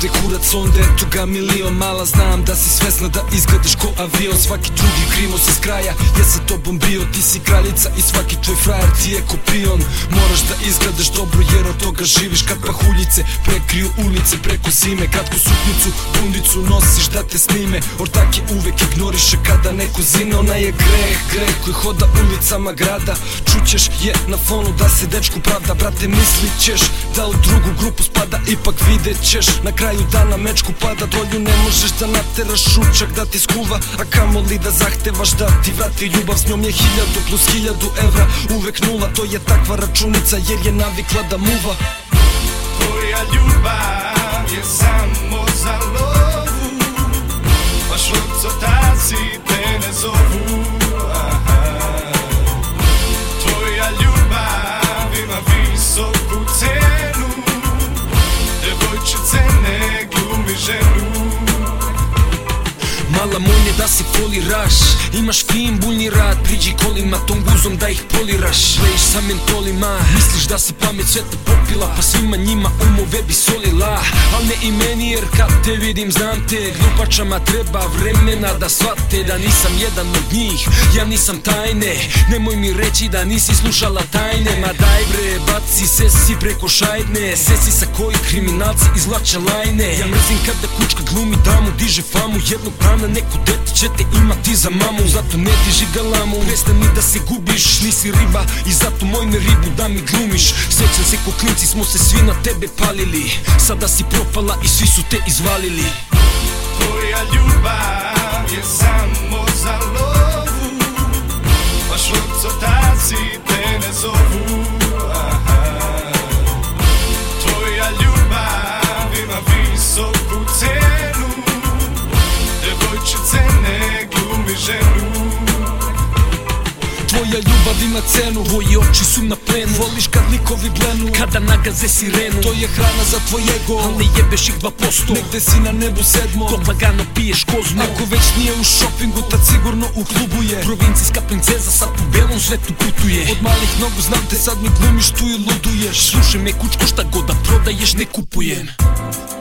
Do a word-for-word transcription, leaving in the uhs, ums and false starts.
ovde kurac, onda eto ga milion. Mala, znam da si svesna da izgledaš ko avion. Svaki drugi krimo se s kraja, ja sa tobom bio. Ti si kraljica i svaki tvoj frajer ti je ko pion. Moraš da izgledaš dobro jer od toga živiš. Kad pahuljice prekriju ulice preko zime, kratku suknicu, bundicu nosiš da te snime. Ortak je uvek ignoriše kada neko zine. Ona je greh, greh koji hoda ulicama grada. Čućeš je na fonu da se dečku pravda. Brate, mislit ćeš da u drugu grupu spada, ipak vidjet ćeš na kraju dana mečku pada. Dolju ne možeš da nateraš učak da ti skuva, a kamoli da zahtevaš da ti vrati ljubav. S njom je hiljadu plus hiljadu evra uvek nula. To je takva računica jer je navikla da muva. Tvoja ljubav je samo za lovu, baš orcotaci te ne zovu. Tvoja ljubav ima visoku cenu, devojčice ne glumi ženu. Mala moj, ne da se foliraš, imaš fin buljni rad. Priđi kolima tom guzom da ih poliraš. Lejiš sa mentolima, misliš da si pamet sve te popila, pa svima njima umove bi solila. Al ne i meni jer kad te vidim znam te. Glupačama treba vremena da shvate da nisam jedan od njih, ja nisam tajne. Nemoj mi reći da nisi slušala tajne. Ma daj bre, baci sesi preko šajdne. Sesi sa koji kriminalci izvlače lajne. Ja mrzim kada kučka glumi damu, diže famu. Jednog dana neko dete će te imati za mamu. Zato ne diži galamu, prestani da se gubiš. Nisi riba i zato moj me ribu da mi glumiš. Sjećam se ko klinci smo se svi na tebe palili. Sada si propala i svi su te izvalili. Tvoja ljubav je samo za lovu, baš orcotaci te ne zovu. Tvoja ljubav ima visoku cenu, devojčice ne glumi ženu. Tvoja ljubav ima cenu, tvoji oči su na plenu. Voliš kad likovi blenu, kada nagaze sirenu. To je hrana za tvoj ego, al ne jebeš ih dva posto. Negde si na nebu sedmo, dok lagano piješ kozmu. Ako već nije u šopingu, tad sigurno u klubu je. Provincijska princeza sad po belom svetu putuje. Od malih nogu znam te, sad mi glumiš tu i luduješ. Slušaj me kučko, šta god da prodaješ ne kupujem.